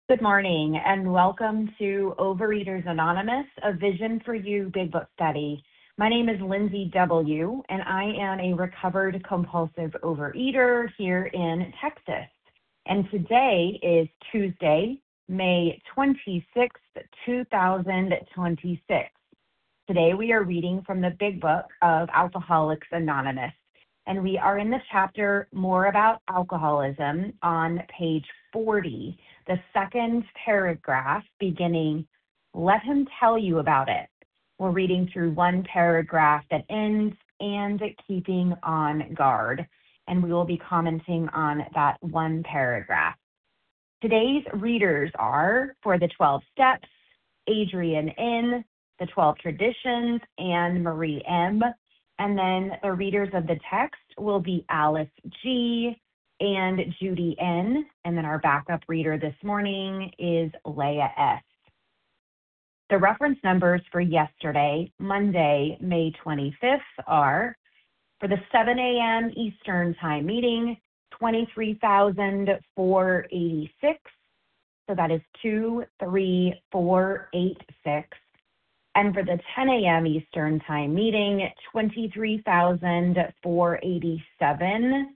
Good morning and welcome to Overeaters Anonymous, a Vision for You Big Book Study. My name is Lindsay W., and I am a recovered compulsive overeater here in Texas. And today is Tuesday, May 26th, 2026. Today we are reading from the Big Book of Alcoholics Anonymous, and we are in the chapter More About Alcoholism on page 40. The second paragraph beginning, let him tell you about it. We're reading through one paragraph that ends, and keeping on guard. And we will be commenting on that one paragraph. Today's readers are, for the 12 Steps, Adrienne N., the 12 Traditions, and Marie M. And then the readers of the text will be Alice G., and Judy N., and then our backup reader this morning is Leah S. The reference numbers for yesterday, Monday, May 25th, are for the 7 a.m. Eastern Time meeting, 23,486. So that is 23486. And for the 10 a.m. Eastern Time meeting, 23,487.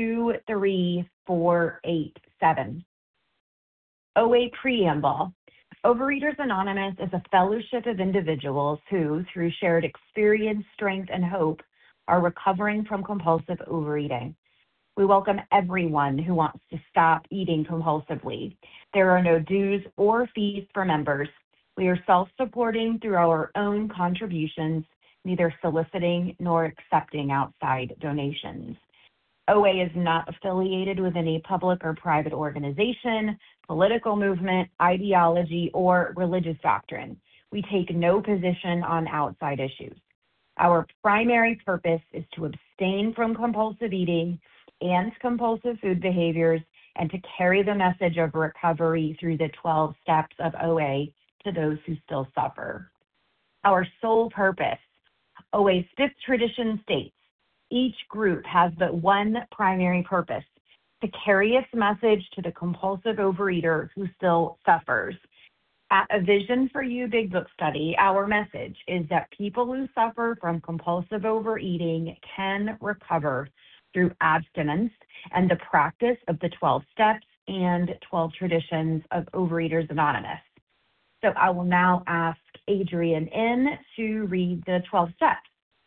23487. OA Preamble. Overeaters Anonymous is a fellowship of individuals who, through shared experience, strength, and hope, are recovering from compulsive overeating. We welcome everyone who wants to stop eating compulsively. There are no dues or fees for members. We are self-supporting through our own contributions, neither soliciting nor accepting outside donations. OA is not affiliated with any public or private organization, political movement, ideology, or religious doctrine. We take no position on outside issues. Our primary purpose is to abstain from compulsive eating and compulsive food behaviors and to carry the message of recovery through the 12 steps of OA to those who still suffer. Our sole purpose, OA's fifth tradition states, each group has but one primary purpose, to carry its message to the compulsive overeater who still suffers. At A Vision for You Big Book Study, our message is that people who suffer from compulsive overeating can recover through abstinence and the practice of the 12 steps and 12 traditions of Overeaters Anonymous. So I will now ask Adrienne N. to read the 12 steps.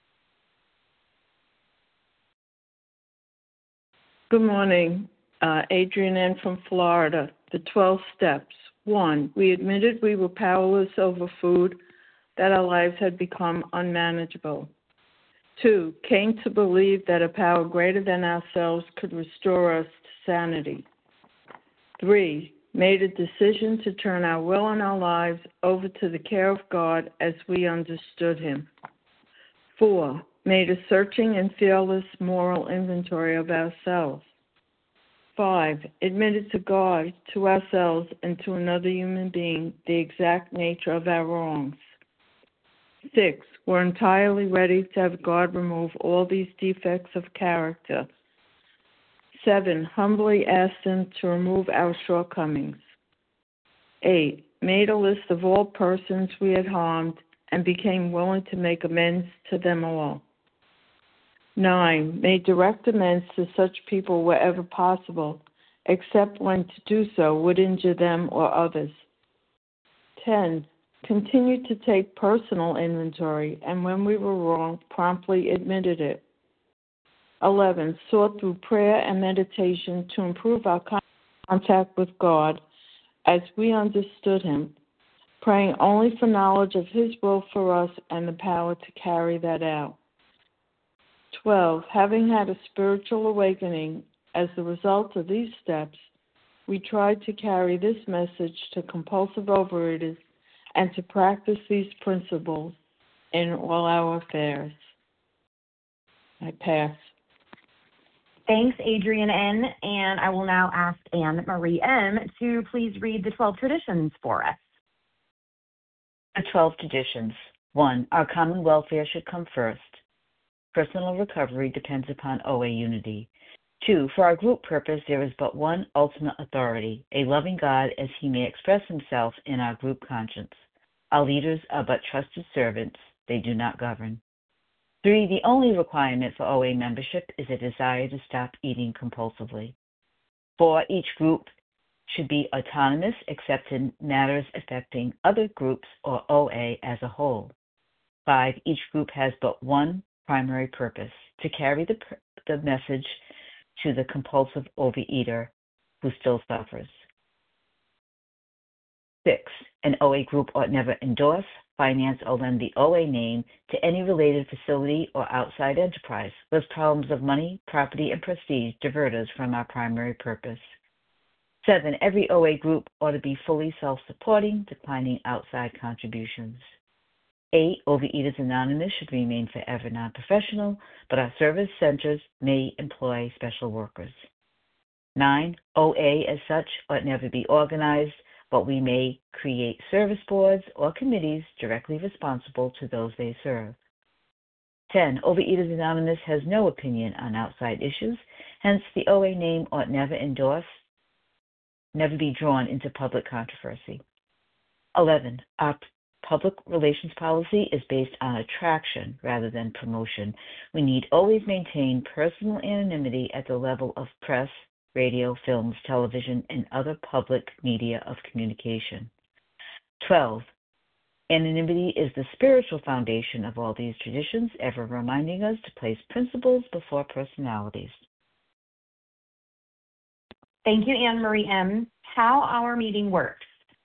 Good morning. Adrienne N. from Florida. The 12 steps. 1. We admitted we were powerless over food, that our lives had become unmanageable. 2. Came to believe that a power greater than ourselves could restore us to sanity. 3. Made a decision to turn our will and our lives over to the care of God as we understood Him. 4. Made a searching and fearless moral inventory of ourselves. 5. Admitted to God, to ourselves, and to another human being the exact nature of our wrongs. 6. We're entirely ready to have God remove all these defects of character. 7. Humbly asked Him to remove our shortcomings. 8. Made a list of all persons we had harmed and became willing to make amends to them all. 9. Made direct amends to such people wherever possible, except when to do so would injure them or others. 10. Continued to take personal inventory, and when we were wrong, promptly admitted it. 11. Sought through prayer and meditation to improve our contact with God as we understood Him, praying only for knowledge of His will for us and the power to carry that out. 12. Having had a spiritual awakening as the result of these steps, we tried to carry this message to compulsive overeaters and to practice these principles in all our affairs. I pass. Thanks, Adrienne N. And I will now ask Anne Marie M. to please read the 12 traditions for us. The 12 traditions. 1. Our common welfare should come first. Personal recovery depends upon OA unity. 2, for our group purpose, there is but one ultimate authority, a loving God as he may express himself in our group conscience. Our leaders are but trusted servants. They do not govern. 3, the only requirement for OA membership is a desire to stop eating compulsively. 4, each group should be autonomous except in matters affecting other groups or OA as a whole. 5, each group has but one primary purpose, to carry the message to the compulsive overeater who still suffers. 6, an OA group ought never endorse, finance, or lend the OA name to any related facility or outside enterprise, lest problems of money, property, and prestige divert us from our primary purpose. 7, every OA group ought to be fully self-supporting, declining outside contributions. 8, Overeaters Anonymous should remain forever non-professional, but our service centers may employ special workers. 9, OA as such ought never be organized, but we may create service boards or committees directly responsible to those they serve. 10, Overeaters Anonymous has no opinion on outside issues, hence the OA name ought never be drawn into public controversy. 11, our public relations policy is based on attraction rather than promotion. We need always maintain personal anonymity at the level of press, radio, films, television, and other public media of communication. 12, anonymity is the spiritual foundation of all these traditions, ever reminding us to place principles before personalities. Thank you, Anne Marie M. How our meeting works.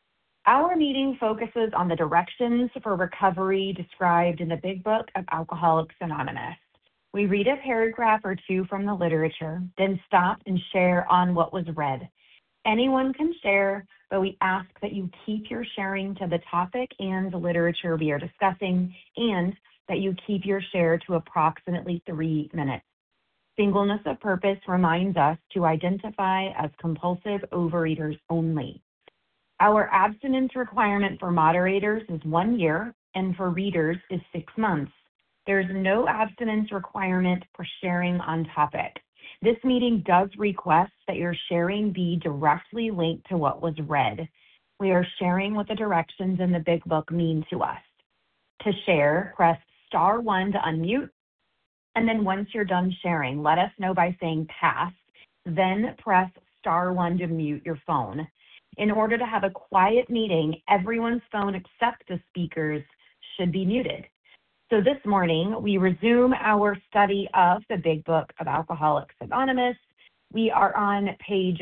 Our meeting focuses on the directions for recovery described in the Big Book of Alcoholics Anonymous. We read a paragraph or two from the literature, then stop and share on what was read. Anyone can share, but we ask that you keep your sharing to the topic and the literature we are discussing, and that you keep your share to approximately 3 minutes. Singleness of purpose reminds us to identify as compulsive overeaters only. Our abstinence requirement for moderators is 1 year, and for readers is 6 months. There is no abstinence requirement for sharing on topic. This meeting does request that your sharing be directly linked to what was read. We are sharing what the directions in the Big Book mean to us. To share, press *1 to unmute, and then once you're done sharing, let us know by saying pass, then press *1 to mute your phone. In order to have a quiet meeting, everyone's phone except the speaker's should be muted. So this morning, we resume our study of the Big Book of Alcoholics Anonymous. We are on page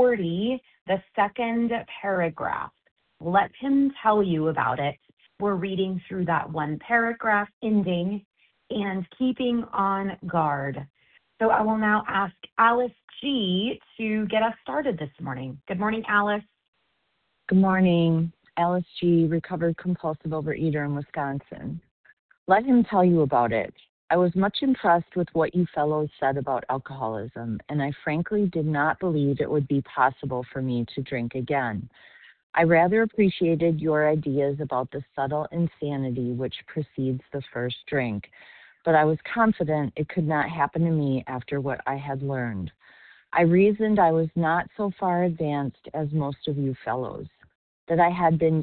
40, the second paragraph. Let him tell you about it. We're reading through that one paragraph, ending and keeping on guard. So I will now ask Alice G. to get us started this morning. Good morning, Alice. Good morning. Alice G., recovered compulsive overeater in Wisconsin. Let him tell you about it. I was much impressed with what you fellows said about alcoholism, and I frankly did not believe it would be possible for me to drink again. I rather appreciated your ideas about the subtle insanity which precedes the first drink, but I was confident it could not happen to me after what I had learned. I reasoned I was not so far advanced as most of you fellows, that I had been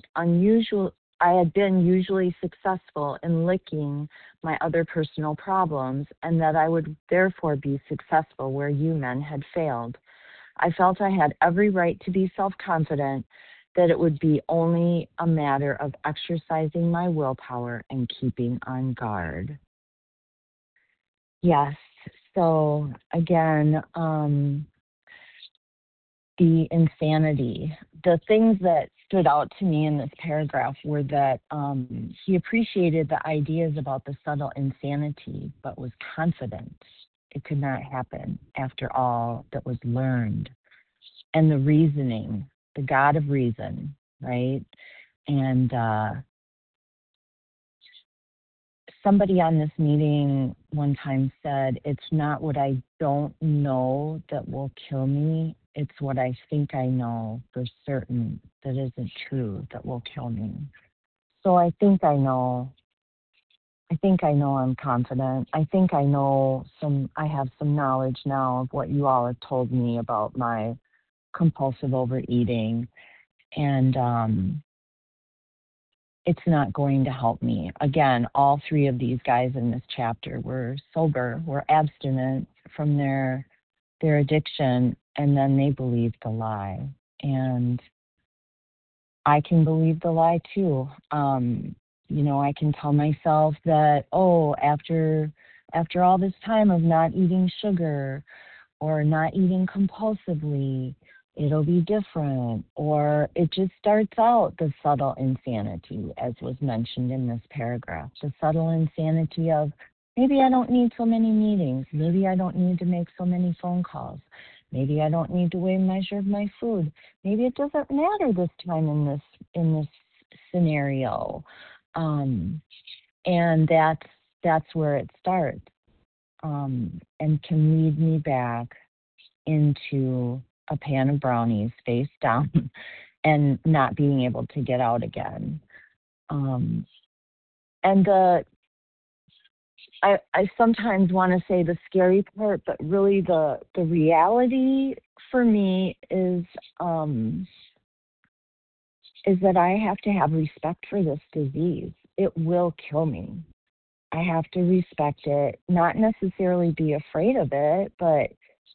usually successful in licking my other personal problems, and that I would therefore be successful where you men had failed. I felt I had every right to be self-confident, that it would be only a matter of exercising my willpower and keeping on guard. Yes, so again, the insanity. The things that stood out to me in this paragraph were that he appreciated the ideas about the subtle insanity, but was confident it could not happen after all that was learned. And the reasoning, the God of reason, right? And somebody on this meeting one time said, it's not what I don't know that will kill me, it's what I think I know for certain that isn't true that will kill me. So I think I know I think I know I'm confident. I think I have some knowledge now of what you all have told me about my compulsive overeating. And it's not going to help me. Again, all three of these guys in this chapter were sober, were abstinent from their addiction, and then they believed the lie. And I can believe the lie too. I can tell myself that, after all this time of not eating sugar or not eating compulsively, it'll be different. Or it just starts out the subtle insanity, as was mentioned in this paragraph. The subtle insanity of maybe I don't need so many meetings. Maybe I don't need to make so many phone calls. Maybe I don't need to weigh and measure my food. Maybe it doesn't matter this time in this scenario. And that's where it starts, and can lead me back into a pan of brownies face down and not being able to get out again. And I sometimes want to say the scary part, but really the reality for me is that I have to have respect for this disease. It will kill me. I have to respect it, not necessarily be afraid of it, but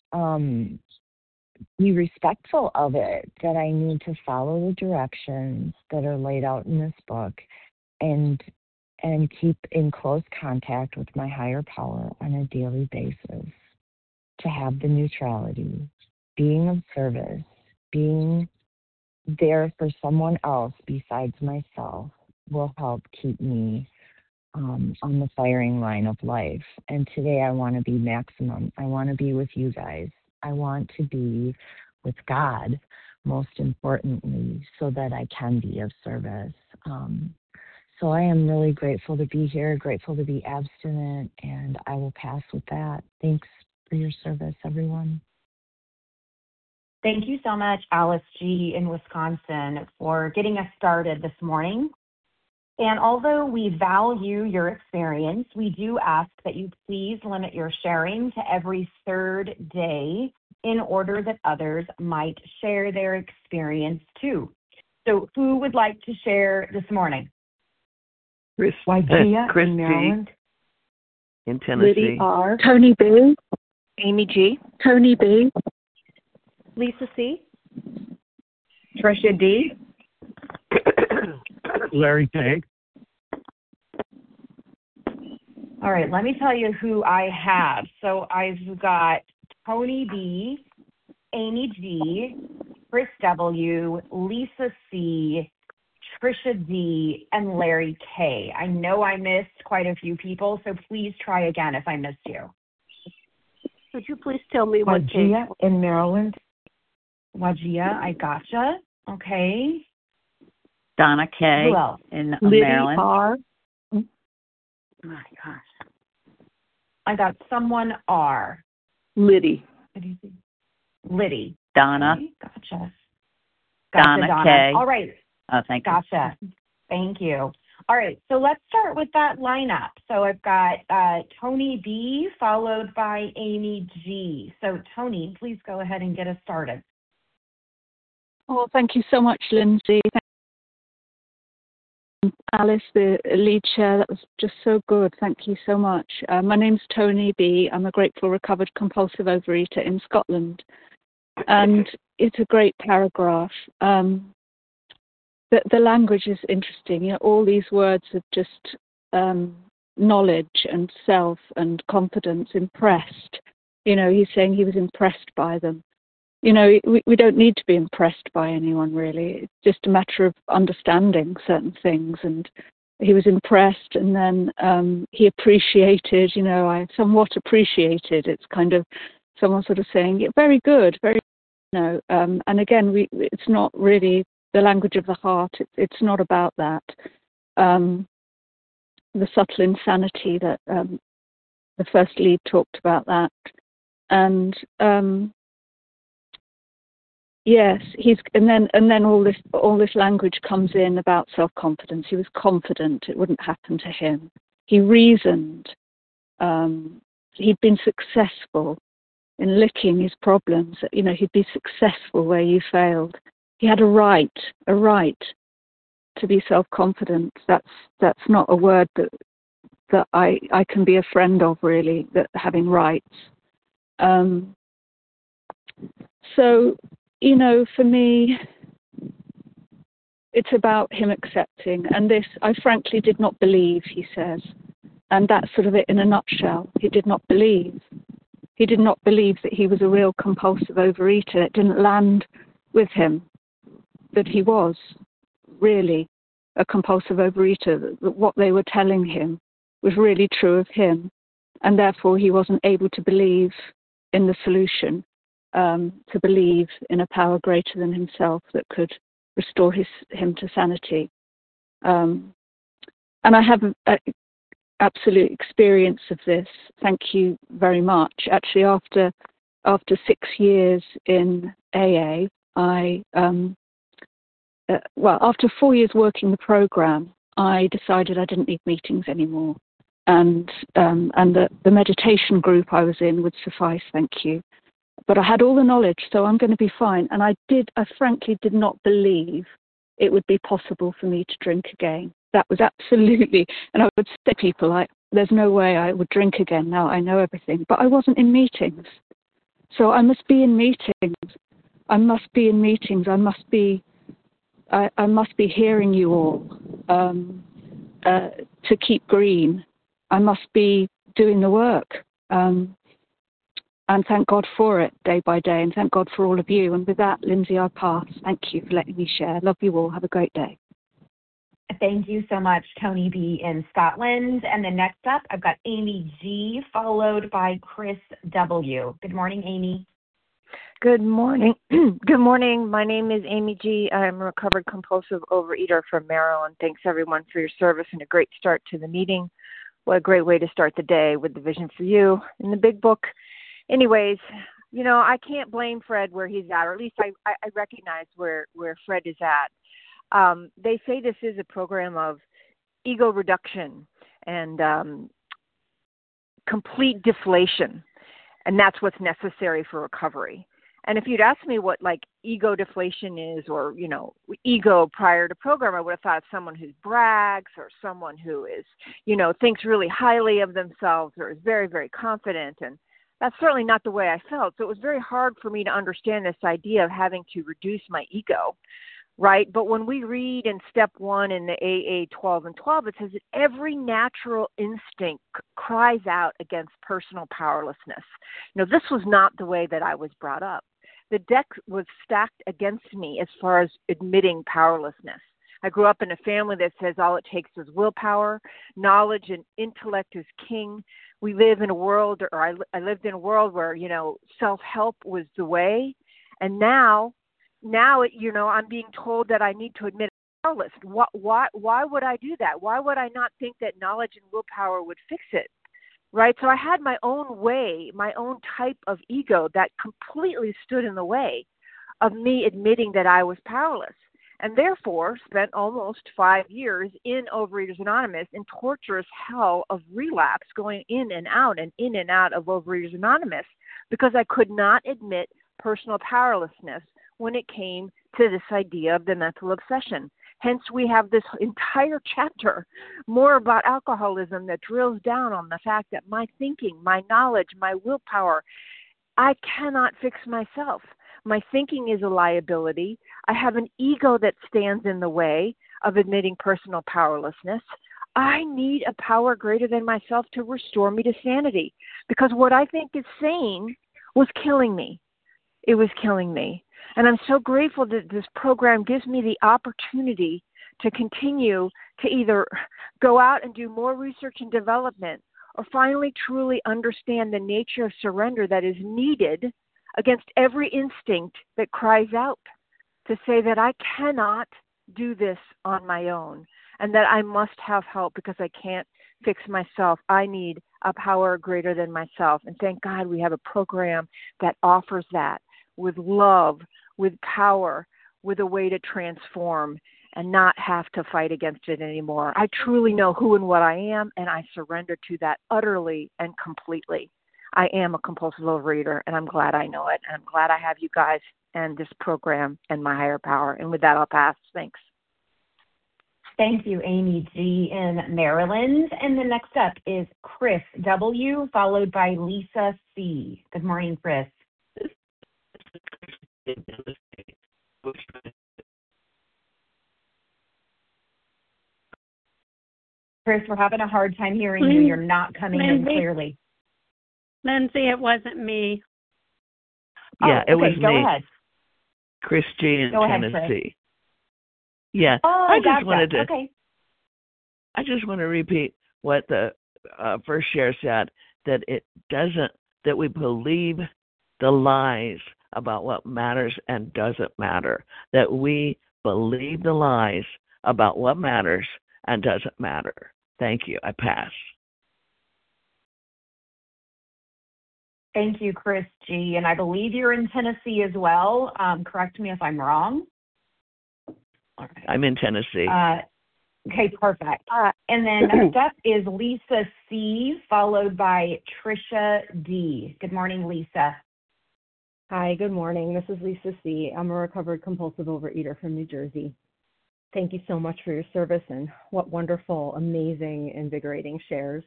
be respectful of it, that I need to follow the directions that are laid out in this book and keep in close contact with my higher power on a daily basis, to have the neutrality, being of service, being there for someone else besides myself will help keep me on the firing line of life. And today I want to be maximum. I want to be with you guys. I want to be with God, most importantly, so that I can be of service. So I am really grateful to be here, grateful to be abstinent, and I will pass with that. Thanks for your service, everyone. Thank you so much, Alice G. in Wisconsin, for getting us started this morning. And although we value your experience, we do ask that you please limit your sharing to every third day in order that others might share their experience too. So who would like to share this morning? Chris in Maryland. in Tennessee. Liddy R. Tony B. Amy G. Tony B. Lisa C. Tricia D. Larry K. All right, let me tell you who I have. So I've got Tony B, Amy G, Chris W, Lisa C, Tricia D, and Larry K. I know I missed quite a few people, so please try again if I missed you. Could you please tell me what Wajia in Maryland. Wajia, I gotcha. Okay. Donna K. Who else? in Liddy Maryland. R. Oh my gosh. I got someone R. Liddy. What do you think? Liddy. Donna. Okay, gotcha. Donna K. All right. Oh, thank you. Gotcha. Thank you. All right, so let's start with that lineup. So I've got Tony B followed by Amy G. So Tony, please go ahead and get us started. Oh, thank you so much, Lindsay. Alice, the lead chair, that was just so good. Thank you so much. My name's Tony B. I'm a grateful recovered compulsive overeater in Scotland. And it's a great paragraph. The language is interesting. You know, all these words of just knowledge and self and confidence, impressed. You know, he's saying he was impressed by them. You know, we don't need to be impressed by anyone, really. It's just a matter of understanding certain things. And he was impressed, and then he appreciated, you know, I somewhat appreciated. It's kind of someone sort of saying, yeah, very good, very, you know. And again, it's not really the language of the heart. It's not about that. The subtle insanity that the first lead talked about that. And yes, and then all this language comes in about self-confidence. He was confident it wouldn't happen to him. He reasoned. He'd been successful in licking his problems. You know, he'd be successful where you failed. He had a right to be self-confident. That's not a word that I can be a friend of, really, that having rights. So, you know, for me, it's about him accepting. And this, I frankly did not believe, he says. And that's sort of it in a nutshell. He did not believe. He did not believe that he was a real compulsive overeater. It didn't land with him that he was really a compulsive overeater, that what they were telling him was really true of him. And therefore he wasn't able to believe in the solution, to believe in a power greater than himself that could restore him to sanity. And I have absolute experience of this. Thank you very much. Actually, after 6 years in AA, after 4 years working the program, I decided I didn't need meetings anymore, and the meditation group I was in would suffice. Thank you. But I had all the knowledge, so I'm going to be fine. And I frankly did not believe it would be possible for me to drink again. That was absolutely, and I would say to people, there's no way I would drink again now, I know everything. But I wasn't in meetings. So I must be in meetings. I must be in meetings. I must be hearing you all to keep green. I must be doing the work. And thank God for it day by day, and thank God for all of you. And with that, Lindsay, I pass. Thank you for letting me share. Love you all. Have a great day. Thank you so much, Tony B. in Scotland. And then next up, I've got Amy G., followed by Chris W. Good morning, Amy. Good morning. Good morning. My name is Amy G. I'm a recovered compulsive overeater from Maryland. Thanks, everyone, for your service and a great start to the meeting. What a great way to start the day with the Vision for You in the Big Book. Anyways, you know, I can't blame Fred where he's at, or at least I recognize where Fred is at. They say this is a program of ego reduction and complete deflation, and that's what's necessary for recovery. And if you'd asked me what like ego deflation is, or, you know, ego prior to program, I would have thought of someone who brags, or someone who is, you know, thinks really highly of themselves, or is very, very confident. And that's certainly not the way I felt. So it was very hard for me to understand this idea of having to reduce my ego, right? But when we read in step 1 in the AA 12 and 12, it says that every natural instinct cries out against personal powerlessness. You know, this was not the way that I was brought up. The deck was stacked against me as far as admitting powerlessness. I grew up in a family that says all it takes is willpower, knowledge and intellect is king. We live in a world, or I lived in a world where, you know, self-help was the way. And now, you know, I'm being told that I need to admit I'm powerless. Why would I do that? Why would I not think that knowledge and willpower would fix it? Right? So I had my own way, my own type of ego that completely stood in the way of me admitting that I was powerless. And therefore spent almost 5 years in Overeaters Anonymous in torturous hell of relapse, going in and out of Overeaters Anonymous, because I could not admit personal powerlessness when it came to this idea of the mental obsession. Hence, we have this entire chapter more about alcoholism that drills down on the fact that my thinking, my knowledge, my willpower, I cannot fix myself. My thinking is a liability. I have an ego that stands in the way of admitting personal powerlessness. I need a power greater than myself to restore me to sanity, because what I think is sane was killing me. It was killing me. And I'm so grateful that this program gives me the opportunity to continue to either go out and do more research and development, or finally truly understand the nature of surrender that is needed against every instinct that cries out to say that I cannot do this on my own, and that I must have help because I can't fix myself. I need a power greater than myself. And thank God we have a program that offers that with love, with power, with a way to transform. and not have to fight against it anymore. I truly know who and what I am, and I surrender to that utterly and completely. I am a compulsive overeater, and I'm glad I know it, and I'm glad I have you guys and this program and my higher power. And with that, I'll pass. Thanks. Thank you, Amy G. in Maryland. And the next up is Chris W., followed by Lisa C. Good morning, Chris. Chris, we're having a hard time hearing you. You're not coming in clearly. Lindsay, it wasn't me. Yeah, it was Go me. ahead. Chris G. in Go ahead, Tennessee. Chris. Yeah, I just wanted to. Okay. I just want to repeat what the first share said, that that we believe the lies about what matters and doesn't matter, that we believe the lies about what matters and doesn't matter. Thank you. I pass. Thank you, Chris G. And I believe you're in Tennessee as well. Correct me if I'm wrong. All right. I'm in Tennessee. Okay, perfect. And then next up is Lisa C., followed by Trisha D. Good morning, Lisa. Hi, good morning. This is Lisa C. I'm a recovered compulsive overeater from New Jersey. Thank you so much for your service and what wonderful, amazing, invigorating shares.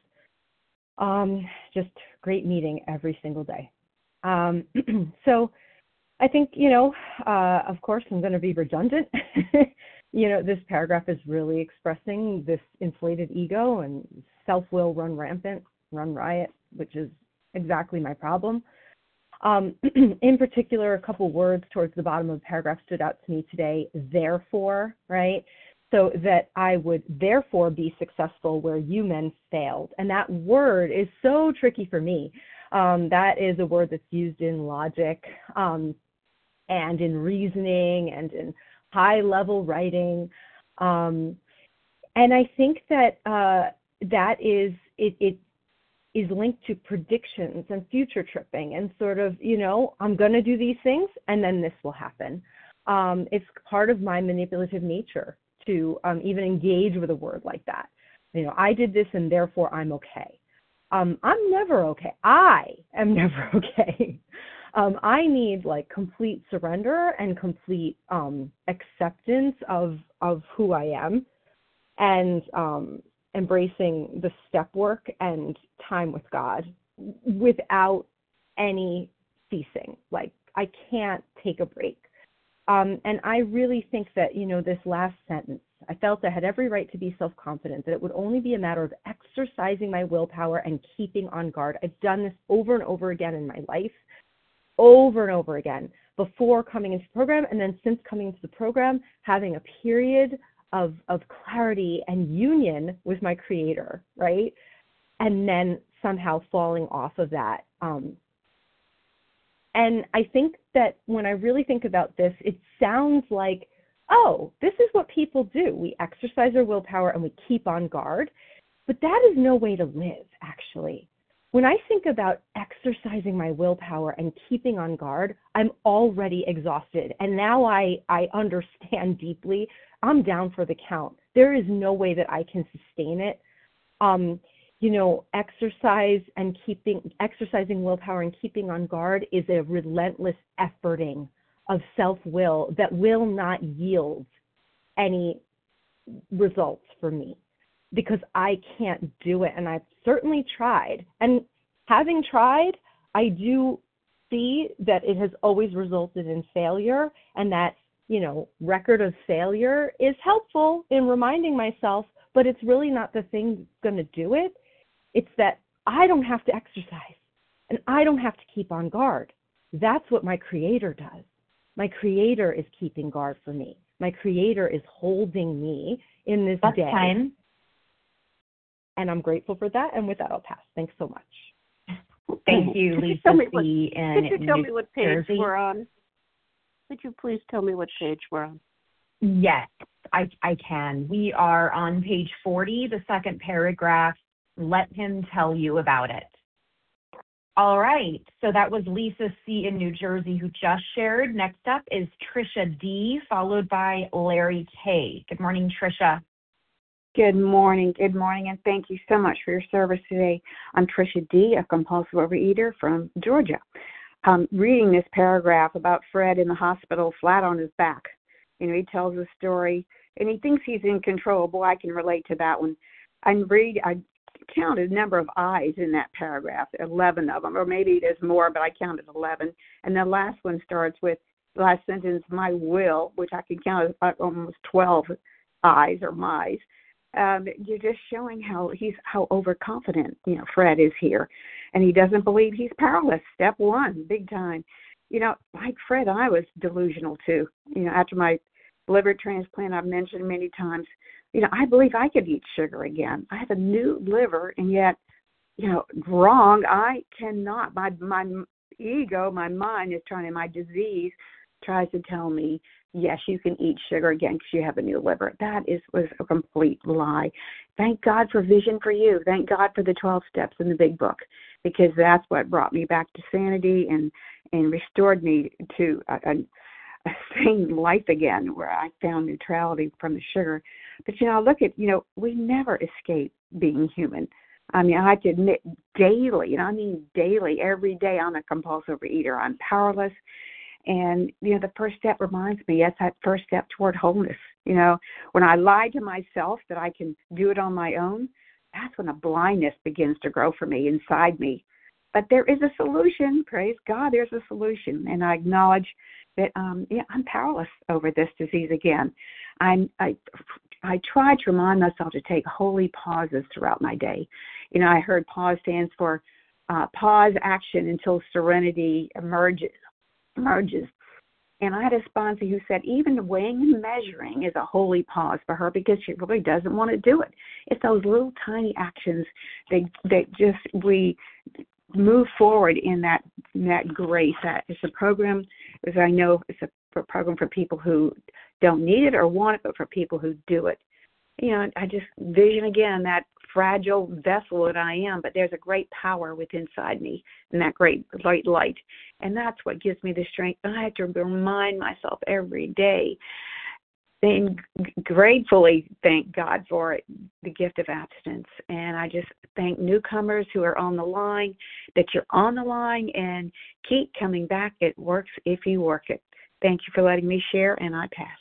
Just great meeting every single day. So I think, of course, I'm going to be redundant. This paragraph is really expressing this inflated ego and self-will run rampant, run riot, which is exactly my problem. In particular, a couple words towards the bottom of the paragraph stood out to me today, therefore, right? So that I would therefore be successful where you men failed. And that word is so tricky for me. That is a word that's used in logic and in reasoning and in high-level writing. And I think that that is, it is linked to predictions and future tripping and sort of, I'm going to do these things and then this will happen. It's part of my manipulative nature to even engage with a word like that. I did this and therefore I'm okay. I'm never okay. I am never okay. I need complete surrender and complete acceptance of who I am and embracing the step work and time with God without any ceasing. I can't take a break. And I really think that, this last sentence, I felt I had every right to be self-confident, that it would only be a matter of exercising my willpower and keeping on guard. I've done this over and over again in my life, over and over again, before coming into the program, and then since coming into the program, having a period of clarity and union with my Creator, right? And then somehow falling off of that. And I think that when I really think about this, it sounds like, oh, this is what people do. We exercise our willpower and we keep on guard. But that is no way to live, actually. When I think about exercising my willpower and keeping on guard, I'm already exhausted. And now I understand deeply, I'm down for the count. There is no way that I can sustain it. Exercising willpower and keeping on guard is a relentless efforting of self-will that will not yield any results for me because I can't do it. And I've certainly tried. And having tried, I do see that it has always resulted in failure, and that, record of failure is helpful in reminding myself, but it's really not the thing that's going to do it. It's that I don't have to exercise and I don't have to keep on guard. That's what my Creator does. My Creator is keeping guard for me. My Creator is holding me in this day. Time. And I'm grateful for that. And with that, I'll pass. Thanks so much. Thank you, Lisa C. Could you tell me what page Jersey. we're on? Could you please tell me what page we're on? Yes, I can. We are on page 40, the second paragraph. Let him tell you about it. All right. So that was Lisa C. in New Jersey who just shared. Next up is Trisha D., followed by Larry K. Good morning, Trisha. Good morning, and thank you so much for your service today. I'm Trisha D., a compulsive overeater from Georgia. Reading this paragraph about Fred in the hospital flat on his back. You know, he tells a story, and he thinks he's in control. Boy, I can relate to that one. I counted a number of I's in that paragraph, 11 of them, or maybe there's more, but I counted 11. And the last one starts with, the last sentence, my will, which I can count as almost 12 I's or my's. You're just showing how overconfident, Fred is here. And he doesn't believe he's powerless. Step one, big time. Like Fred, I was delusional too. After my liver transplant, I've mentioned many times, I believe I could eat sugar again. I have a new liver, and yet, wrong, I cannot. My ego, my mind is my disease tries to tell me, yes, you can eat sugar again because you have a new liver. That was a complete lie. Thank God for vision for you. Thank God for the 12 steps in the big book, because that's what brought me back to sanity and restored me to a sane life again, where I found neutrality from the sugar. But, look at, we never escape being human. I mean, I have to admit daily, daily, every day, I'm a compulsive eater. I'm powerless. And, the first step reminds me, that's that first step toward wholeness. When I lie to myself that I can do it on my own, that's when a blindness begins to grow for me inside me. But there is a solution. Praise God, there's a solution. And I acknowledge that, I'm powerless over this disease again. I try to remind myself to take holy pauses throughout my day. I heard pause stands for pause action until serenity emerges. And I had a sponsor who said even weighing and measuring is a holy pause for her, because she really doesn't want to do it. It's those little tiny actions that just we move forward in that grace. That it's a program, as I know, it's a program for people who don't need it or want it, but for people who do it. I just vision again that fragile vessel that I am, but there's a great power within inside me, and that great light. And that's what gives me the strength. I have to remind myself every day, and gratefully thank God for it, the gift of abstinence. And I just thank newcomers who are on the line, that you're on the line, and keep coming back. It works if you work it. Thank you for letting me share, and I pass.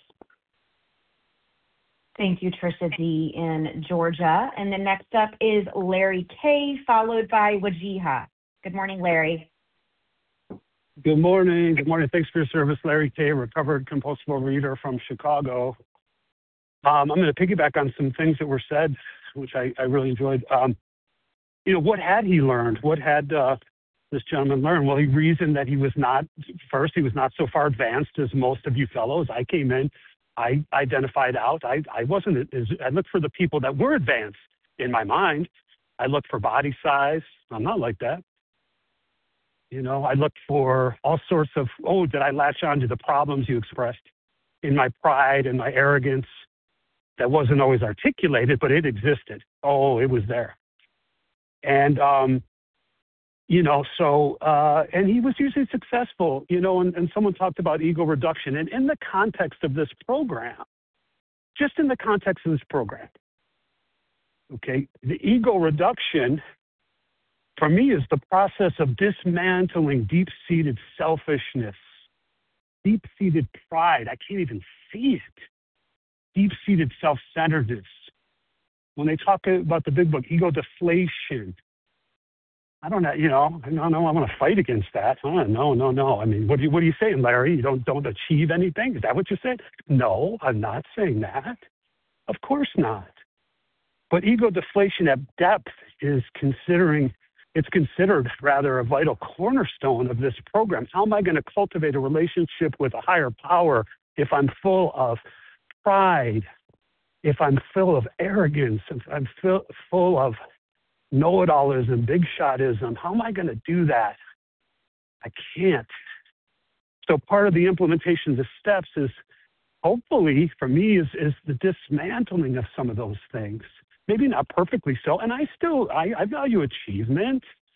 Thank you, Trisha D. in Georgia. And the next up is Larry K., followed by Wajiha. Good morning, Larry. Good morning. Good morning. Thanks for your service, Larry K., recovered compulsive overeater from Chicago. I'm going to piggyback on some things that were said, which I really enjoyed. What had he learned? What had this gentleman learned? Well, he reasoned that he was not so far advanced as most of you fellows. I came in, I identified out. I looked for the people that were advanced in my mind. I looked for body size. I'm not like that. I looked for all sorts of, did I latch on to the problems you expressed in my pride and my arrogance that wasn't always articulated, but it existed. It was there. And, and he was usually successful, and someone talked about ego reduction. And in the context of this program, okay, the ego reduction for me is the process of dismantling deep-seated selfishness, deep-seated pride. I can't even see it. Deep-seated self-centeredness. When they talk about the big book, ego deflation, I don't know, I want to fight against that. No. I mean, what are you saying, Larry? You don't achieve anything? Is that what you said? No, I'm not saying that. Of course not. But ego deflation at depth is considered a vital cornerstone of this program. How am I going to cultivate a relationship with a higher power if I'm full of pride, if I'm full of arrogance, if I'm full of know-it-allism, big shotism? How am I going to do that? I can't. So part of the implementation of the steps is, hopefully, for me, is the dismantling of some of those things. Maybe not perfectly so. And I value achievement.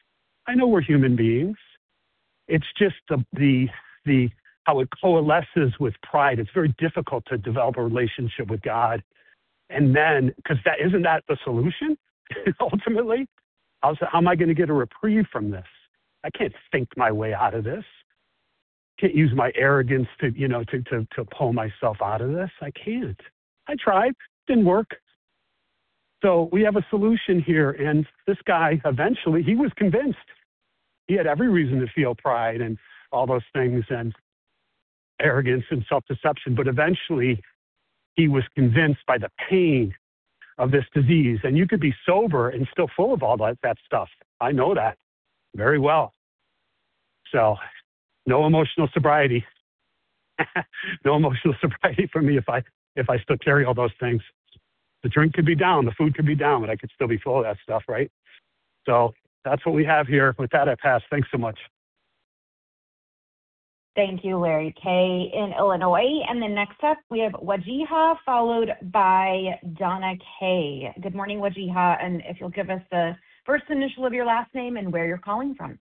I know we're human beings. It's just the how it coalesces with pride. It's very difficult to develop a relationship with God. And then, because isn't that the solution ultimately? How am I going to get a reprieve from this? I can't think my way out of this. Can't use my arrogance to pull myself out of this. I can't. I tried, didn't work. So we have a solution here, and this guy eventually he was convinced. He had every reason to feel pride and all those things and arrogance and self-deception, but eventually he was convinced by the pain of this disease. And you could be sober and still full of all that stuff. I know that very well. So no emotional sobriety. No emotional sobriety for me if I still carry all those things. The drink could be down, the food could be down, but I could still be full of that stuff, right? So that's what we have here. With that, I pass. Thanks so much. Thank you, Larry K. in Illinois. And then next up, we have Wajiha, followed by Donna K. Good morning, Wajiha. And if you'll give us the first initial of your last name and where you're calling from.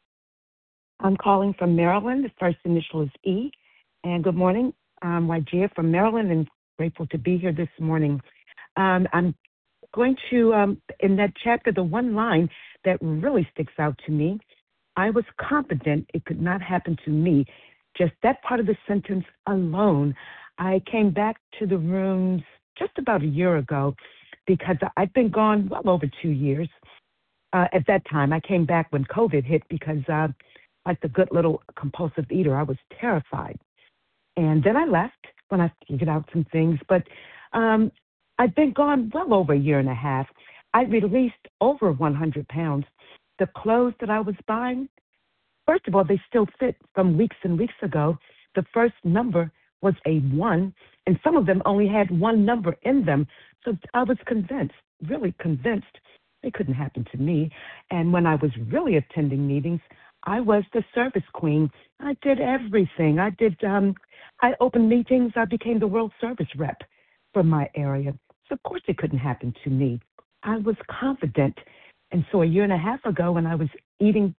I'm calling from Maryland. The first initial is E. And good morning. I'm Wajiha from Maryland and grateful to be here this morning. I'm going to, in that chapter, the one line that really sticks out to me, I was confident it could not happen to me. Just that part of the sentence alone. I came back to the rooms just about a year ago because I've been gone well over 2 years. At that time, I came back when COVID hit because, like the good little compulsive eater, I was terrified. And then I left when I figured out some things. But I've been gone well over a year and a half. I released over 100 pounds. The clothes that I was buying, first of all, they still fit from weeks and weeks ago. The first number was a 1, and some of them only had one number in them. So I was convinced, really convinced, it couldn't happen to me. And when I was really attending meetings, I was the service queen. I did everything. I opened meetings. I became the world service rep for my area. So of course it couldn't happen to me. I was confident. And so a year and a half ago when I was eating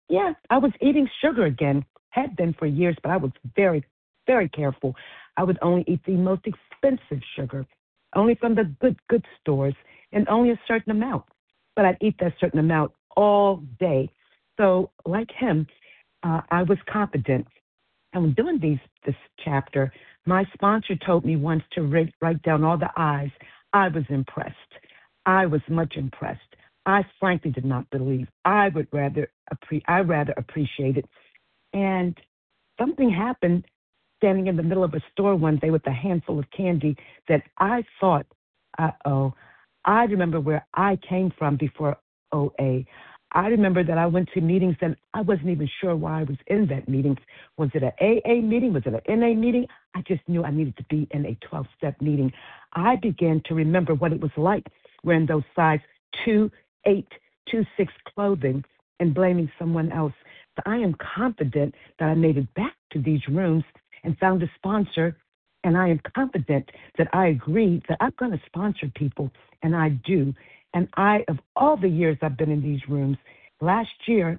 sugar again, had been for years, but I was very, very careful. I would only eat the most expensive sugar, only from the good stores, and only a certain amount. But I'd eat that certain amount all day. So like him, I was confident. And when doing this chapter, my sponsor told me once to write down all the I's. I was impressed. I was much impressed. I frankly did not believe. I rather appreciate it. And something happened standing in the middle of a store one day with a handful of candy that I thought, I remember where I came from before OA. I remember that I went to meetings and I wasn't even sure why I was in that meeting. Was it an AA meeting? Was it an NA meeting? I just knew I needed to be in a 12-step meeting. I began to remember what it was like wearing those size 2, 8, 2, 6 clothing and blaming someone else. So I am confident that I made it back to these rooms and found a sponsor, and I am confident that I agreed that I'm going to sponsor people, and I do. And of all the years I've been in these rooms, last year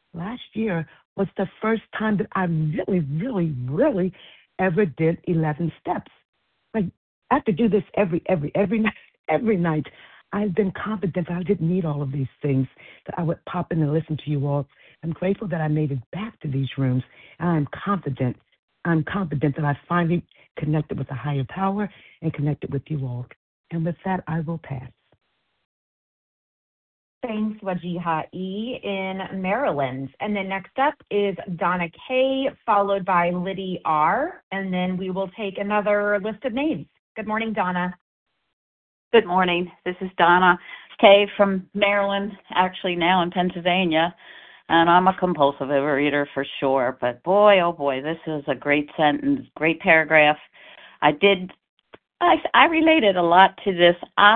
was the first time that I really, really, really ever did 11 steps. Like I have to do this every night. I've been confident that I didn't need all of these things, that I would pop in and listen to you all. I'm grateful that I made it back to these rooms, and I'm confident that I finally connected with a higher power and connected with you all. And with that, I will pass. Thanks, Wajiha E. in Maryland. And then next up is Donna K., followed by Liddy R., and then we will take another list of names. Good morning, Donna. Good morning. This is Donna K. from Maryland, actually now in Pennsylvania, and I'm a compulsive overeater for sure. But boy, oh boy, this is a great sentence, great paragraph. I related a lot to this.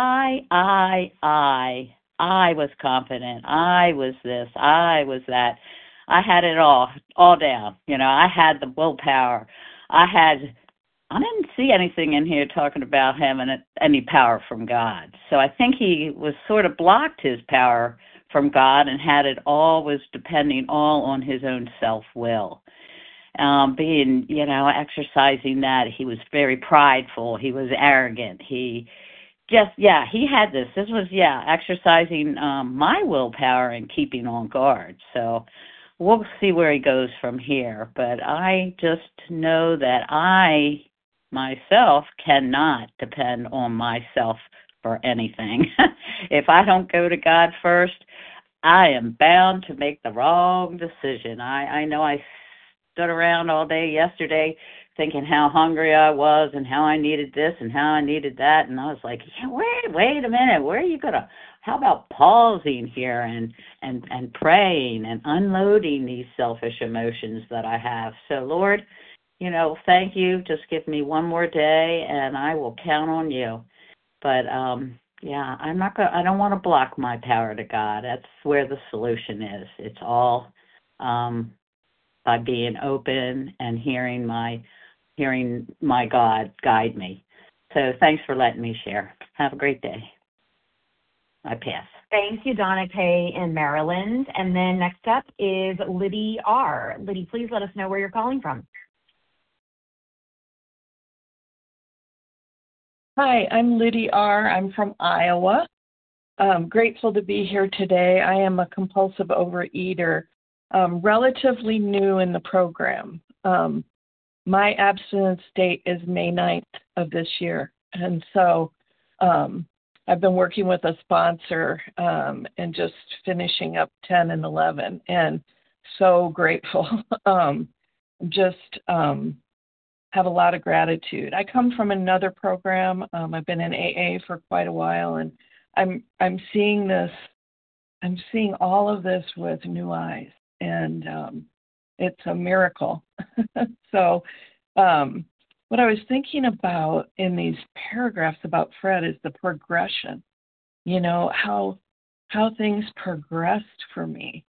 I was confident. I was this. I was that. I had it all down. I had the willpower. I didn't see anything in here talking about having any power from God. So I think he was sort of blocked his power from God and had it all was depending all on his own self-will. Being, exercising that, he was very prideful. He was arrogant. He had this. This was, exercising my willpower and keeping on guard. So we'll see where he goes from here. But I just know that I, myself, cannot depend on myself for anything. If I don't go to God first, I am bound to make the wrong decision. I know I stood around all day yesterday thinking how hungry I was and how I needed this and how I needed that. And I was like, wait a minute, where are you how about pausing here and praying and unloading these selfish emotions that I have? So Lord, thank you. Just give me one more day and I will count on you. But I don't want to block my power to God. That's where the solution is. It's all by being open and hearing my God guide me. So thanks for letting me share. Have a great day. I pass. Thank you, Donna K. in Maryland. And then next up is Liddy R. Liddy, please let us know where you're calling from. Hi, I'm Liddy R. I'm from Iowa. I'm grateful to be here today. I am a compulsive overeater, relatively new in the program. My abstinence date is May 9th of this year. And so I've been working with a sponsor and just finishing up 10 and 11 and so grateful. Have a lot of gratitude. I come from another program. I've been in AA for quite a while, and I'm seeing this. I'm seeing all of this with new eyes, and it's a miracle. So, what I was thinking about in these paragraphs about Fred is the progression. How things progressed for me.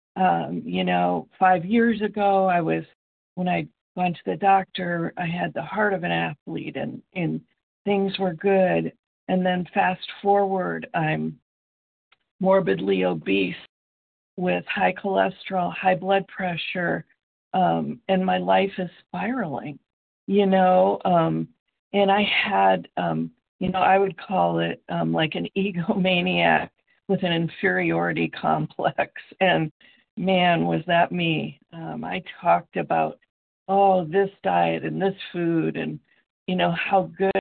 5 years ago, when I went to the doctor, I had the heart of an athlete and things were good. And then fast forward, I'm morbidly obese with high cholesterol, high blood pressure, and my life is spiraling, and I had, I would call it like an egomaniac with an inferiority complex. And man, was that me. I talked about, this diet and this food and, how good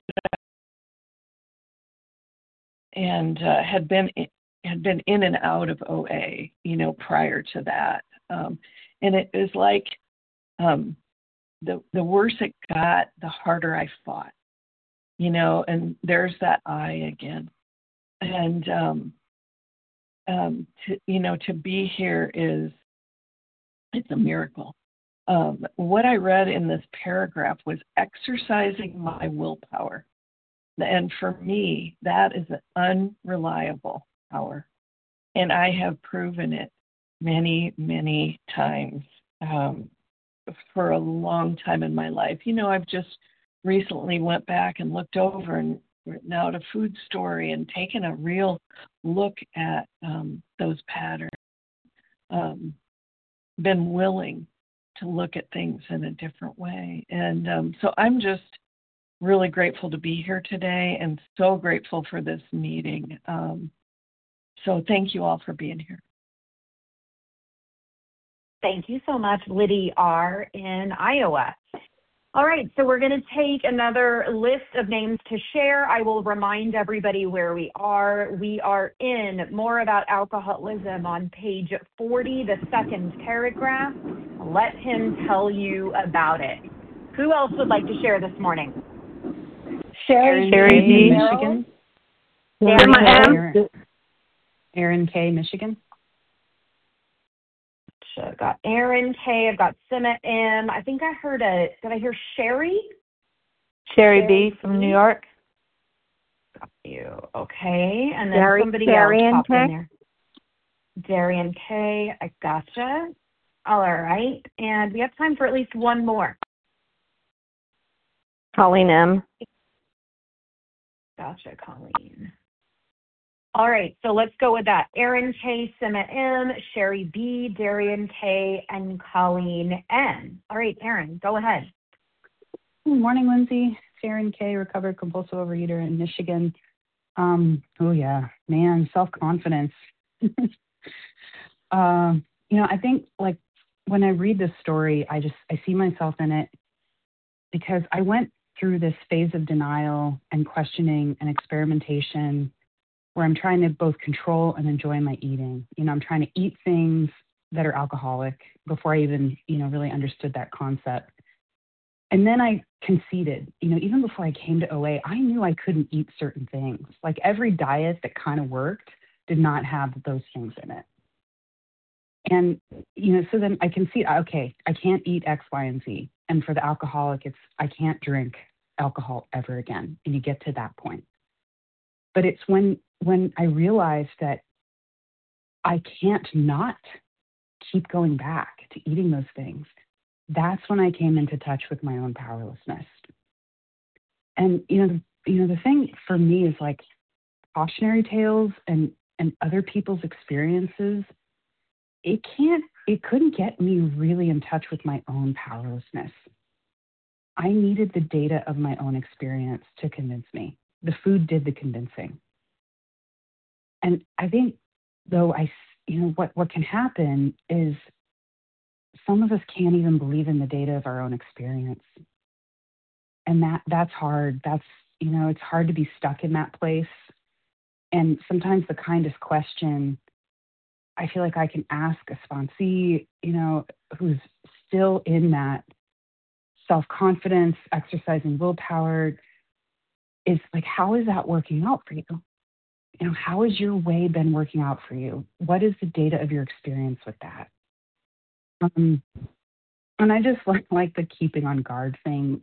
and had been in and out of OA, prior to that. And it was like the worse it got, the harder I fought, and there's that I again. And, to be here it's a miracle. What I read in this paragraph was exercising my willpower. And for me, that is an unreliable power. And I have proven it many, many times for a long time in my life. I've just recently went back and looked over and written out a food story and taken a real look at those patterns. Been willing to look at things in a different way. And so I'm just really grateful to be here today and so grateful for this meeting. So thank you all for being here. Thank you so much, Liddy R. in Iowa. All right, so we're going to take another list of names to share. I will remind everybody where we are. We are in More About Alcoholism on page 40, the second paragraph. Let him tell you about it. Who else would like to share this morning? Sherry B. Michigan. Aaron K. Michigan. I've got Aaron K. I've got Sima M. I think I heard did I hear Sherry? Sherry B. from New York. Got you. Okay. And then somebody else popped in there. Darian K. I gotcha. All right. And we have time for at least one more. Colleen M. Gotcha, Colleen. All right, so let's go with that. Erin K, Sima M, Sherry B, Darian K, and Colleen N. All right, Erin, go ahead. Good morning, Lindsay. It's Erin K, recovered compulsive overeater in Michigan. Oh yeah, man, self-confidence. I think like when I read this story, I see myself in it because I went through this phase of denial and questioning and experimentation where I'm trying to both control and enjoy my eating. I'm trying to eat things that are alcoholic before I even, really understood that concept. And then I conceded, even before I came to OA, I knew I couldn't eat certain things. Like every diet that kind of worked did not have those things in it. And, so then I can see, okay, I can't eat X, Y, and Z. And for the alcoholic, it's, I can't drink alcohol ever again. And you get to that point. But it's when I realized that I can't not keep going back to eating those things, that's when I came into touch with my own powerlessness. And, the thing for me is like cautionary tales and other people's experiences, it couldn't get me really in touch with my own powerlessness. I needed the data of my own experience to convince me. The food did the convincing. And I think, though, what can happen is some of us can't even believe in the data of our own experience. And that's hard. It's hard to be stuck in that place. And sometimes the kindest question I feel like I can ask a sponsee, who's still in that self-confidence, exercising willpower, is like, how is that working out for you? How has your way been working out for you? What is the data of your experience with that? And I just like the keeping on guard thing.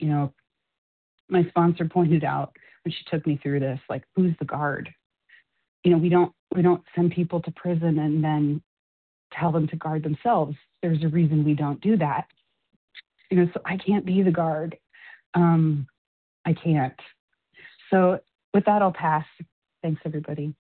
My sponsor pointed out when she took me through this, like, who's the guard? We don't send people to prison and then tell them to guard themselves. There's a reason we don't do that. So I can't be the guard. I can't. So with that, I'll pass. Thanks, everybody.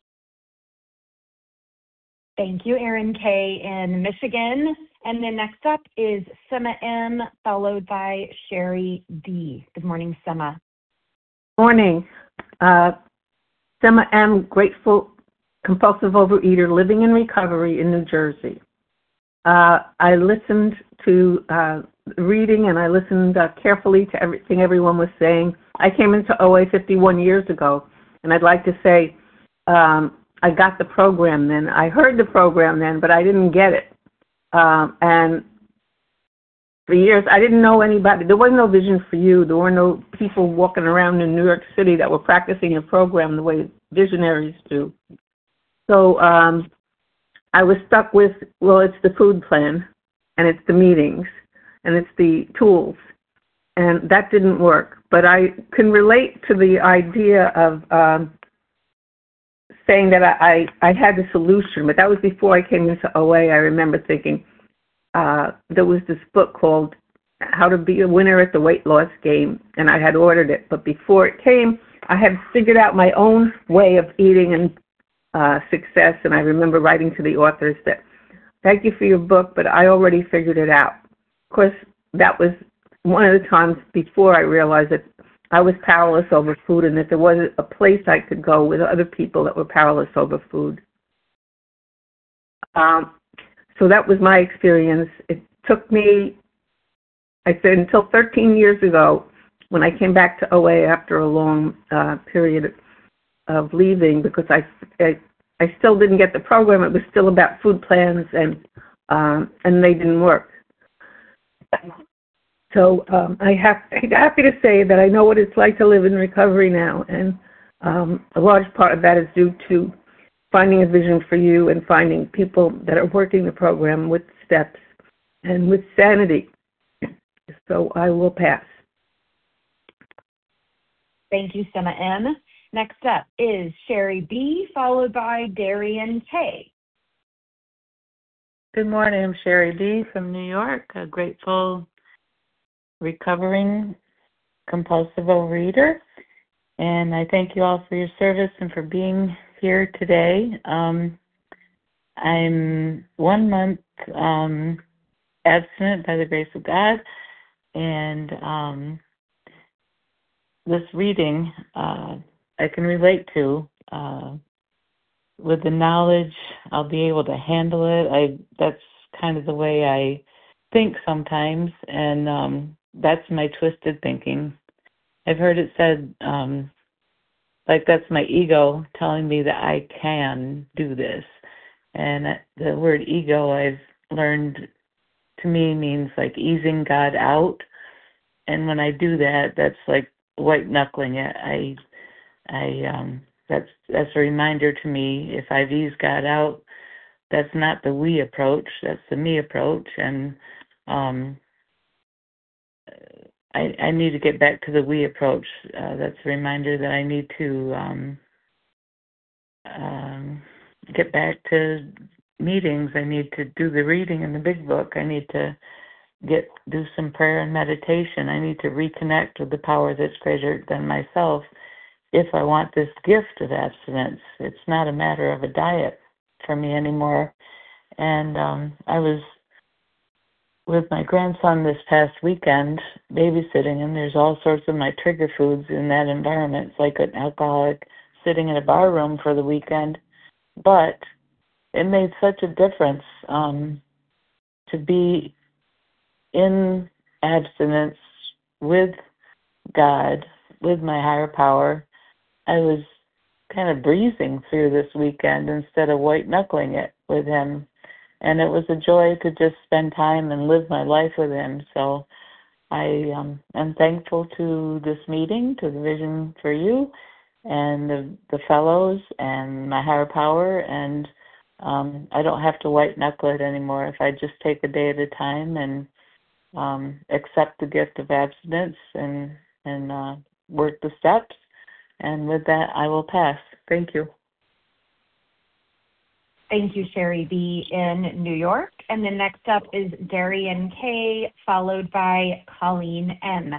Thank you, Erin K. in Michigan. And then next up is Sima M, followed by Sherry D. Good morning, Sima. Morning. Sima M, grateful compulsive overeater living in recovery in New Jersey. I listened to reading and I listened carefully to everything everyone was saying. I came into OA 51 years ago, and I'd like to say I got the program then. I heard the program then, but I didn't get it. And for years, I didn't know anybody. There was no Vision for You. There were no people walking around in New York City that were practicing a program the way visionaries do. So I was stuck with, well, it's the food plan, and it's the meetings, and it's the tools. And that didn't work. But I can relate to the idea of saying that I had the solution. But that was before I came into OA. I remember thinking there was this book called How to Be a Winner at the Weight Loss Game, and I had ordered it. But before it came, I had figured out my own way of eating and success. And I remember writing to the authors that, thank you for your book, but I already figured it out. Of course, that was one of the times before I realized that I was powerless over food and that there wasn't a place I could go with other people that were powerless over food. So that was my experience. It took me, I said, until 13 years ago when I came back to OA after a long period of leaving, because I still didn't get the program. It was still about food plans, and they didn't work. So I'm happy to say that I know what it's like to live in recovery now, and a large part of that is due to finding a Vision for You and finding people that are working the program with steps and with sanity. So I will pass. Thank you, Sima M. Next up is Sherry B, followed by Darian K. Good morning. I'm Sherry B from New York, a grateful recovering compulsive overeater. And I thank you all for your service and for being here today. I'm 1 month abstinent by the grace of God, and this reading I can relate to. With the knowledge, I'll be able to handle it. That's kind of the way I think sometimes, and that's my twisted thinking. I've heard it said, like that's my ego telling me that I can do this. And the word ego, I've learned, to me means like easing God out. And when I do that, that's like white knuckling it. That's a reminder to me, if I've eased God out, that's not the we approach, that's the me approach. And I need to get back to the we approach. That's a reminder that I need to get back to meetings. I need to do the reading in the big book. I need to do some prayer and meditation. I need to reconnect with the power that's greater than myself if I want this gift of abstinence. It's not a matter of a diet for me anymore. And I was with my grandson this past weekend babysitting, and there's all sorts of my trigger foods in that environment. It's like an alcoholic sitting in a bar room for the weekend. But it made such a difference to be in abstinence with God, with my higher power. I was kind of breezing through this weekend instead of white knuckling it with him. And it was a joy to just spend time and live my life with him. So I am thankful to this meeting, to the Vision for You, and the fellows, and my higher power. And I don't have to white knuckle it anymore. If I just take a day at a time and accept the gift of abstinence and work the steps. And with that, I will pass. Thank you. Thank you, Sherry B. in New York. And then next up is Darian K., followed by Colleen M.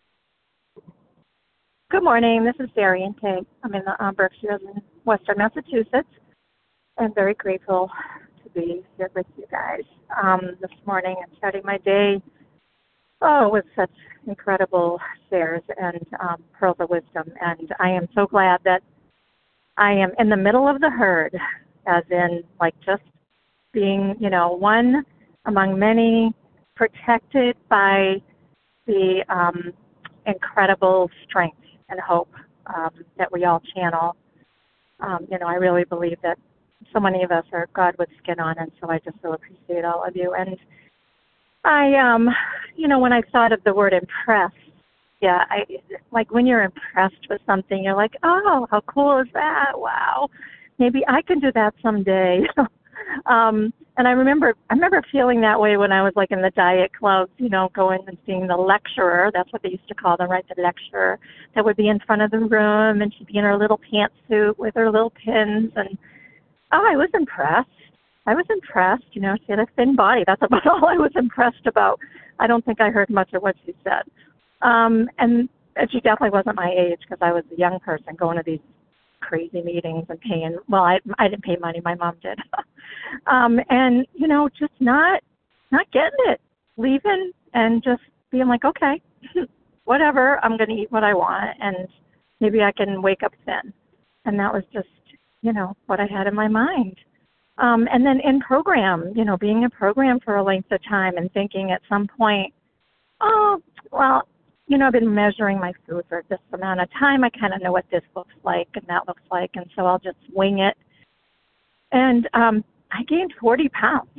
Good morning. This is Darian K. I'm in the Berkshires in Western Massachusetts. I'm very grateful to be here with you guys this morning and starting my day with such incredible shares and pearls of wisdom. And I am so glad that I am in the middle of the herd, as in like just being, one among many, protected by the incredible strength and hope that we all channel. I really believe that so many of us are God with skin on, and so I just so appreciate all of you. And I, when I thought of the word impressed, like when you're impressed with something, you're like, oh, how cool is that? Wow, maybe I can do that someday. And I remember feeling that way when I was like in the diet clubs, going and seeing the lecturer. That's what they used to call them, right? The lecturer that would be in front of the room, and she'd be in her little pantsuit with her little pins. And I was impressed. She had a thin body. That's about all I was impressed about. I don't think I heard much of what she said. And she definitely wasn't my age, because I was a young person going to these crazy meetings and paying, well, I didn't pay money, my mom did. And, just not getting it, leaving and just being like, okay, whatever, I'm going to eat what I want, and maybe I can wake up thin. And that was just, what I had in my mind. And then in program, being in program for a length of time and thinking at some point, oh, well, I've been measuring my food for this amount of time. I kind of know what this looks like and that looks like, and so I'll just wing it. And I gained 40 pounds.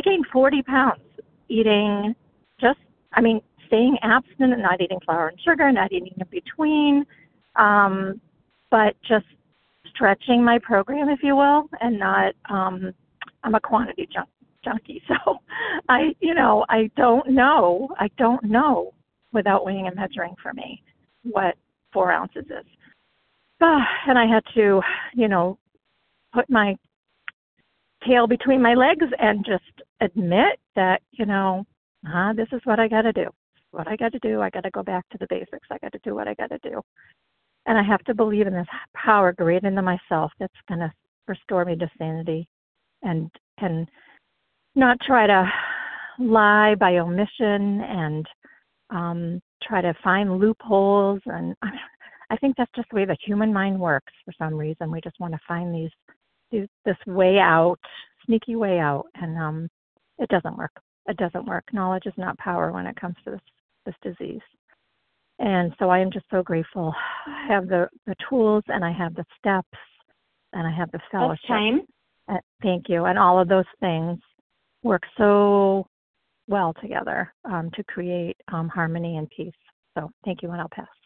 Eating staying abstinent and not eating flour and sugar, not eating in between, but just stretching my program, if you will, and not, I'm a quantity junkie. So I don't know without weighing and measuring for me what 4 ounces is. And I had to, put my tail between my legs and just admit that, this is what I got to do. I got to go back to the basics. I got to do what I got to do. And I have to believe in this power greater than myself that's going to restore me to sanity and not try to lie by omission and try to find loopholes. And I think that's just the way the human mind works for some reason. We just want to find this way out, sneaky way out, and it doesn't work. It doesn't work. Knowledge is not power when it comes to this disease. And so I am just so grateful. I have the tools, and I have the steps, and I have the fellowship. That's time. Thank you. And all of those things work so well together to create harmony and peace. So thank you, and I'll pass.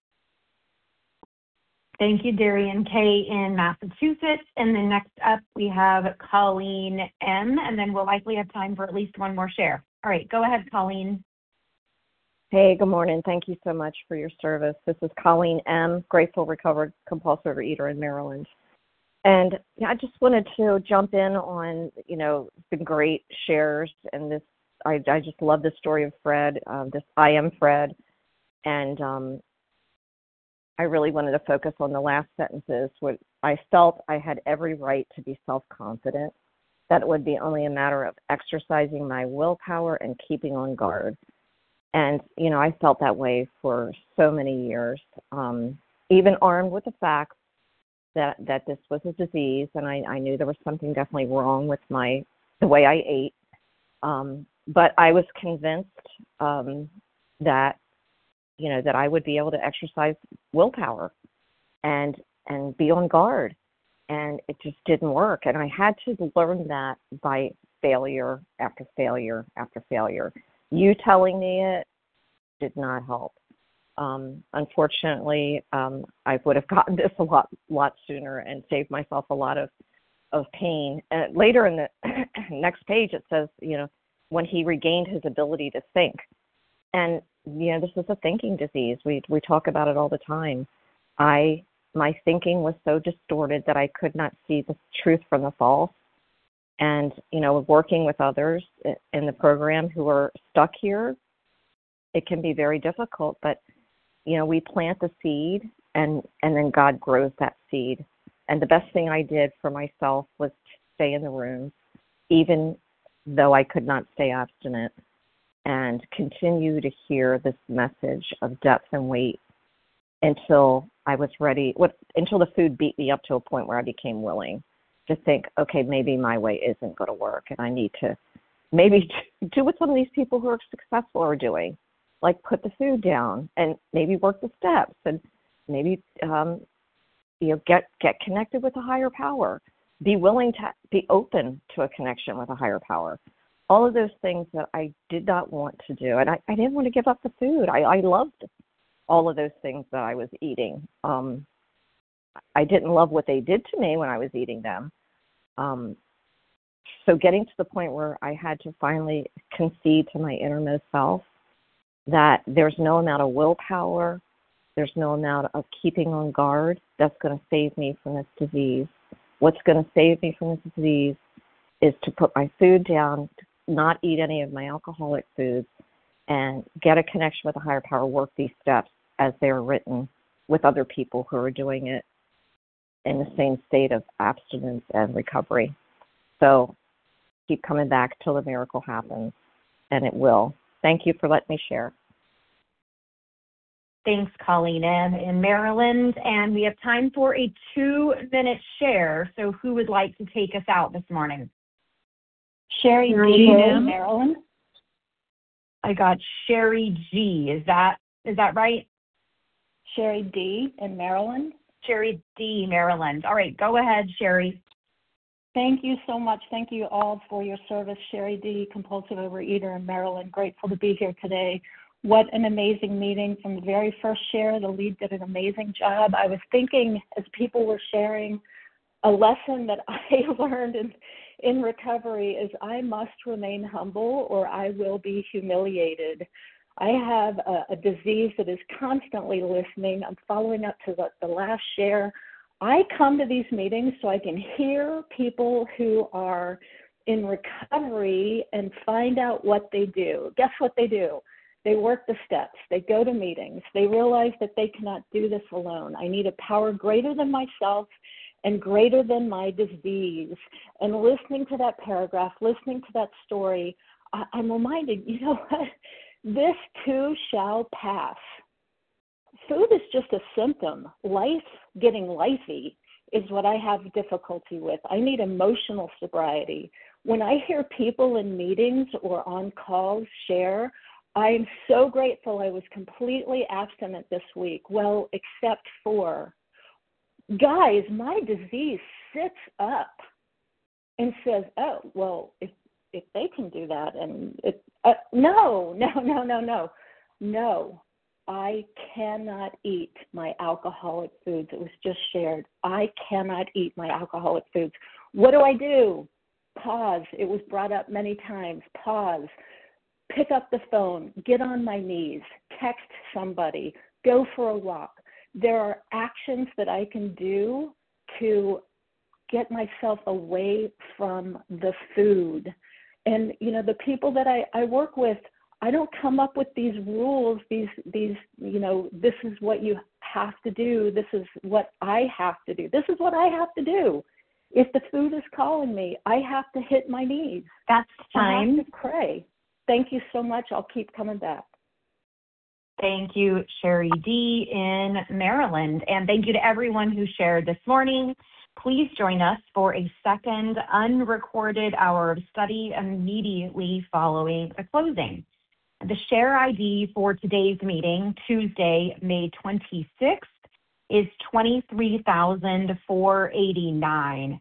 Thank you, Darian K. in Massachusetts. And then next up, we have Colleen M., and then we'll likely have time for at least one more share. All right, go ahead, Colleen. Hey, good morning. Thank you so much for your service. This is Colleen M., grateful, recovered, compulsive overeater in Maryland. And I just wanted to jump in on, the great shares. And this, I just love the story of Fred, this I am Fred. And I really wanted to focus on the last sentences. What I felt I had every right to be self-confident. That it would be only a matter of exercising my willpower and keeping on guard. And, I felt that way for so many years, even armed with the facts that this was a disease, and I knew there was something definitely wrong with the way I ate. But I was convinced that I would be able to exercise willpower and be on guard. And it just didn't work. And I had to learn that by failure after failure after failure. You telling me it did not help. Unfortunately, I would have gotten this a lot sooner and saved myself a lot of pain. Later in the next page, it says, when he regained his ability to think. And, this is a thinking disease. We talk about it all the time. My thinking was so distorted that I could not see the truth from the false. And, working with others in the program who are stuck here, it can be very difficult. But, we plant the seed and then God grows that seed. And the best thing I did for myself was to stay in the room, even though I could not stay abstinent, and continue to hear this message of depth and weight until I was ready, until the food beat me up to a point where I became willing to think, okay, maybe my way isn't going to work, and I need to maybe do what some of these people who are successful are doing, like put the food down and maybe work the steps and maybe get connected with a higher power, be willing to be open to a connection with a higher power. All of those things that I did not want to do, and I didn't want to give up the food. I loved all of those things that I was eating. I didn't love what they did to me when I was eating them. So getting to the point where I had to finally concede to my innermost self that there's no amount of willpower, there's no amount of keeping on guard that's going to save me from this disease. What's going to save me from this disease is to put my food down, not eat any of my alcoholic foods, and get a connection with a higher power, work these steps as they're written with other people who are doing it in the same state of abstinence and recovery. So keep coming back till the miracle happens, and it will. Thank you for letting me share. Thanks, Colleen M. in Maryland. And we have time for a 2-minute share. So who would like to take us out this morning? Sherry D. in Maryland. I got Sherry G. Is that right? Sherry D. in Maryland. Sherry D. Maryland. All right, go ahead, Sherry. Thank you so much. Thank you all for your service. Sherry D., compulsive overeater in Maryland. Grateful to be here today. What an amazing meeting. From the very first share, the lead did an amazing job. I was thinking as people were sharing, a lesson that I learned in recovery is I must remain humble or I will be humiliated. I have a disease that is constantly listening. I'm following up to the last share. I come to these meetings so I can hear people who are in recovery and find out what they do. Guess what they do? They work the steps. They go to meetings. They realize that they cannot do this alone. I need a power greater than myself and greater than my disease. And listening to that paragraph, listening to that story, I'm reminded, you know what? This too shall pass. Food is just a symptom. Life, getting lifey, is what I have difficulty with. I need emotional sobriety. When I hear people in meetings or on calls share, I'm so grateful I was completely abstinent this week. Well, except for, guys, my disease sits up and says, oh, well, if they can do that, and no, I cannot eat my alcoholic foods. It was just shared. I cannot eat my alcoholic foods. What do? Pause. It was brought up many times. Pause. Pick up the phone. Get on my knees. Text somebody. Go for a walk. There are actions that I can do to get myself away from the food. And, you know, the people that I work with, I don't come up with these rules, these, you know, this is what you have to do. This is what I have to do. This is what I have to do. If the food is calling me, I have to hit my knees. That's time. I have to pray. Thank you so much. I'll keep coming back. Thank you, Sherry D. in Maryland. And thank you to everyone who shared this morning. Please join us for a second unrecorded hour of study immediately following the closing. The share ID for today's meeting, Tuesday, May 26th, is 23,489,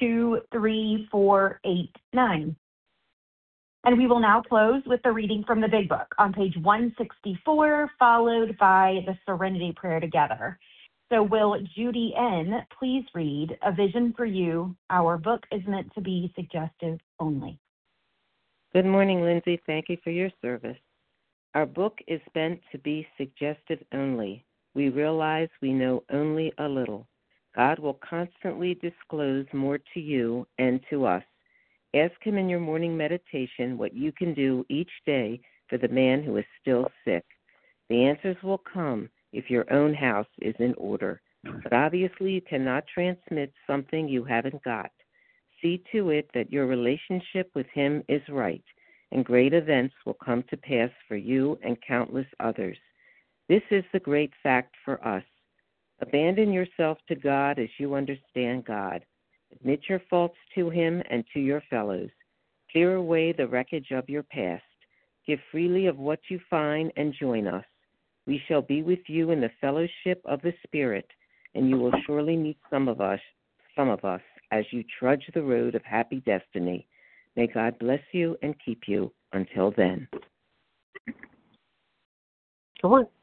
23489. And we will now close with the reading from the Big Book on page 164, followed by the Serenity Prayer together. So will Judy N. please read A Vision for You? Our book is meant to be suggestive only. Good morning, Lindsay. Thank you for your service. Our book is meant to be suggestive only. We realize we know only a little. God will constantly disclose more to you and to us. Ask Him in your morning meditation what you can do each day for the man who is still sick. The answers will come if your own house is in order. But obviously you cannot transmit something you haven't got. See to it that your relationship with Him is right, and great events will come to pass for you and countless others. This is the great fact for us. Abandon yourself to God as you understand God. Admit your faults to Him and to your fellows. Clear away the wreckage of your past. Give freely of what you find and join us. We shall be with you in the fellowship of the Spirit, and you will surely meet some of us as you trudge the road of happy destiny. May God bless you and keep you until then. Go on.